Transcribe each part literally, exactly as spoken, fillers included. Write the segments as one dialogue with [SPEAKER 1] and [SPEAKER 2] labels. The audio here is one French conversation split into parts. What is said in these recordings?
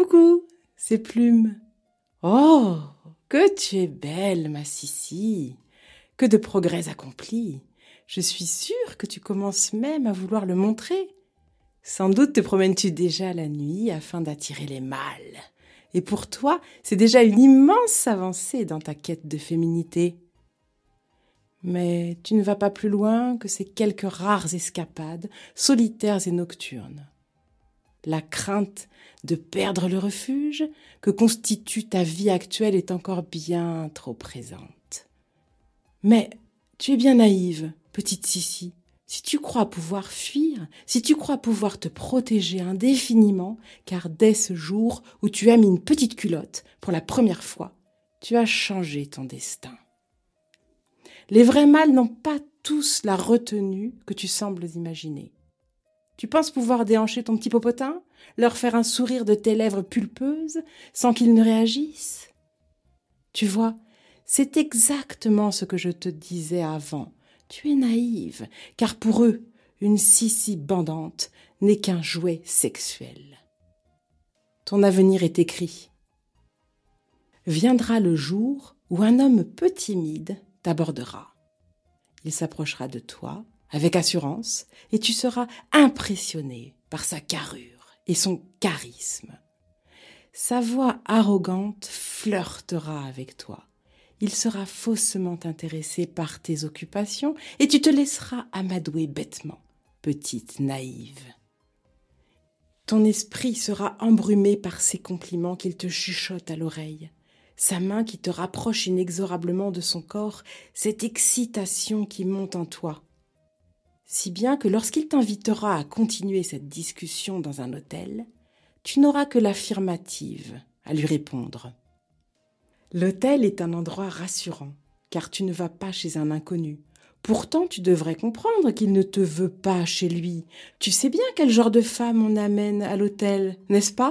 [SPEAKER 1] Coucou, c'est Plume. Oh, que tu es belle, ma Sissi. Que de progrès accomplis. Je suis sûre que tu commences même à vouloir le montrer. Sans doute te promènes-tu déjà la nuit afin d'attirer les mâles. Et pour toi, c'est déjà une immense avancée dans ta quête de féminité. Mais tu ne vas pas plus loin que ces quelques rares escapades, solitaires et nocturnes. La crainte de perdre le refuge que constitue ta vie actuelle est encore bien trop présente. Mais tu es bien naïve, petite Sissi. Si tu crois pouvoir fuir, si tu crois pouvoir te protéger indéfiniment, car dès ce jour où tu as mis une petite culotte pour la première fois, tu as changé ton destin. Les vrais mâles n'ont pas tous la retenue que tu sembles imaginer. Tu penses pouvoir déhancher ton petit popotin, leur faire un sourire de tes lèvres pulpeuses sans qu'ils ne réagissent? Tu vois, c'est exactement ce que je te disais avant. Tu es naïve, car pour eux, une Sissi bandante n'est qu'un jouet sexuel. Ton avenir est écrit. Viendra le jour où un homme peu timide t'abordera. Il s'approchera de toi avec assurance et tu seras impressionné par sa carrure et son charisme. Sa voix arrogante flirtera avec toi. Il sera faussement intéressé par tes occupations et tu te laisseras amadouer bêtement, petite naïve. Ton esprit sera embrumé par ces compliments qu'il te chuchote à l'oreille. Sa main qui te rapproche inexorablement de son corps, cette excitation qui monte en toi. Si bien que lorsqu'il t'invitera à continuer cette discussion dans un hôtel, tu n'auras que l'affirmative à lui répondre. L'hôtel est un endroit rassurant, car tu ne vas pas chez un inconnu. Pourtant, tu devrais comprendre qu'il ne te veut pas chez lui. Tu sais bien quel genre de femme on amène à l'hôtel, n'est-ce pas ?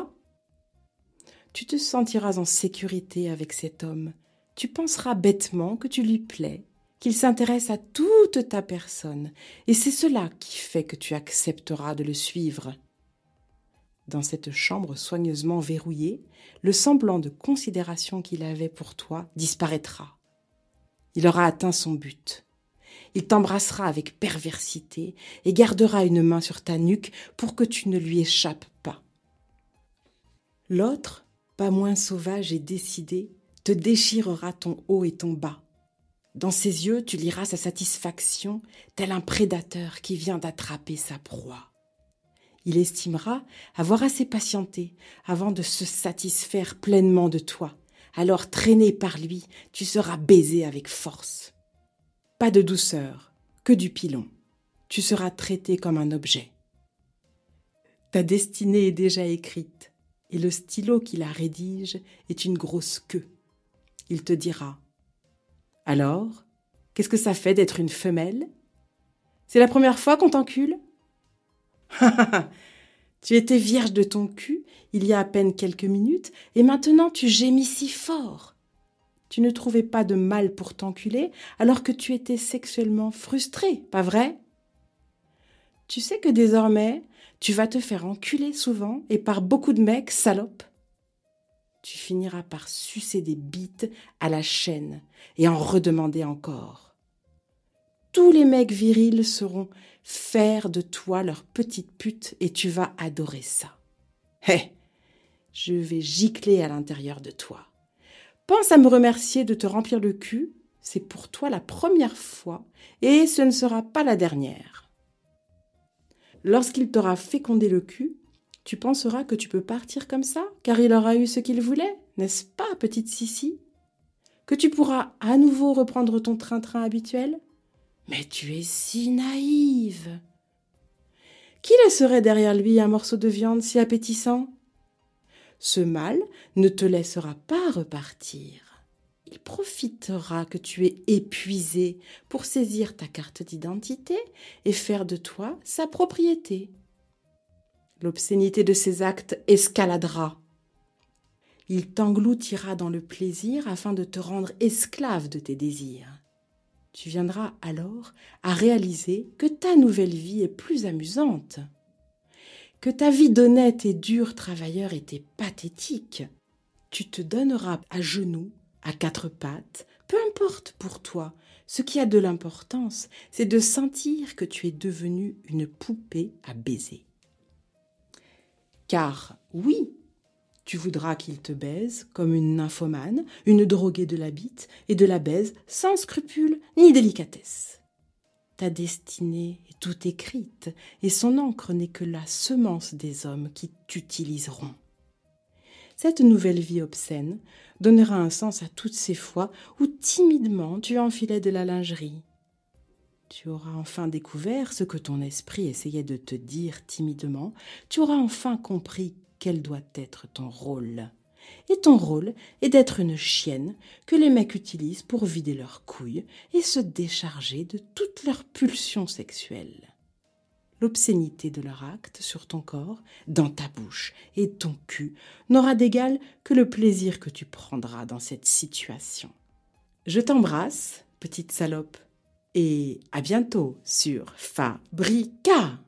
[SPEAKER 1] Tu te sentiras en sécurité avec cet homme. Tu penseras bêtement que tu lui plais, qu'il s'intéresse à toute ta personne, et c'est cela qui fait que tu accepteras de le suivre. Dans cette chambre soigneusement verrouillée, le semblant de considération qu'il avait pour toi disparaîtra. Il aura atteint son but. Il t'embrassera avec perversité et gardera une main sur ta nuque pour que tu ne lui échappes pas. L'autre, pas moins sauvage et décidé, te déchirera ton haut et ton bas. Dans ses yeux, tu liras sa satisfaction, tel un prédateur qui vient d'attraper sa proie. Il estimera avoir assez patienté avant de se satisfaire pleinement de toi. Alors, traîné par lui, tu seras baisé avec force. Pas de douceur, que du pilon. Tu seras traité comme un objet. Ta destinée est déjà écrite, et le stylo qui la rédige est une grosse queue. Il te dira « Alors, qu'est-ce que ça fait d'être une femelle? C'est la première fois qu'on t'encule ?» Tu étais vierge de ton cul il y a à peine quelques minutes et maintenant tu gémis si fort. Tu ne trouvais pas de mal pour t'enculer alors que tu étais sexuellement frustrée, pas vrai? Tu sais que désormais, tu vas te faire enculer souvent et par beaucoup de mecs, salope. Tu finiras par sucer des bites à la chaîne et en redemander encore. Tous les mecs virils seront faire de toi leur petite pute et tu vas adorer ça. Hé, hey, je vais gicler à l'intérieur de toi. Pense à me remercier de te remplir le cul, c'est pour toi la première fois et ce ne sera pas la dernière. Lorsqu'il t'aura fécondé le cul, tu penseras que tu peux partir comme ça, car il aura eu ce qu'il voulait, n'est-ce pas, petite Sissi? Que tu pourras à nouveau reprendre ton train-train habituel? Mais tu es si naïve. Qui laisserait derrière lui un morceau de viande si appétissant? Ce mâle ne te laissera pas repartir. Il profitera que tu es épuisé pour saisir ta carte d'identité et faire de toi sa propriété. L'obscénité de ses actes escaladera. Il t'engloutira dans le plaisir afin de te rendre esclave de tes désirs. Tu viendras alors à réaliser que ta nouvelle vie est plus amusante. que ta vie d'honnête et dur travailleur était pathétique. Tu te donneras à genoux, à quatre pattes, peu importe pour toi. Ce qui a de l'importance, c'est de sentir que tu es devenu une poupée à baiser. Car oui, tu voudras qu'il te baise comme une nymphomane, une droguée de la bite, et de la baise sans scrupule ni délicatesse. Ta destinée est toute écrite, et son encre n'est que la semence des hommes qui t'utiliseront. Cette nouvelle vie obscène donnera un sens à toutes ces fois où timidement tu enfilais de la lingerie. Tu auras enfin découvert ce que ton esprit essayait de te dire timidement. Tu auras enfin compris quel doit être ton rôle. Et ton rôle est d'être une chienne que les mecs utilisent pour vider leurs couilles et se décharger de toutes leurs pulsions sexuelles. L'obscénité de leur acte sur ton corps, dans ta bouche et ton cul n'aura d'égal que le plaisir que tu prendras dans cette situation. Je t'embrasse, petite salope, et à bientôt sur Fabrica.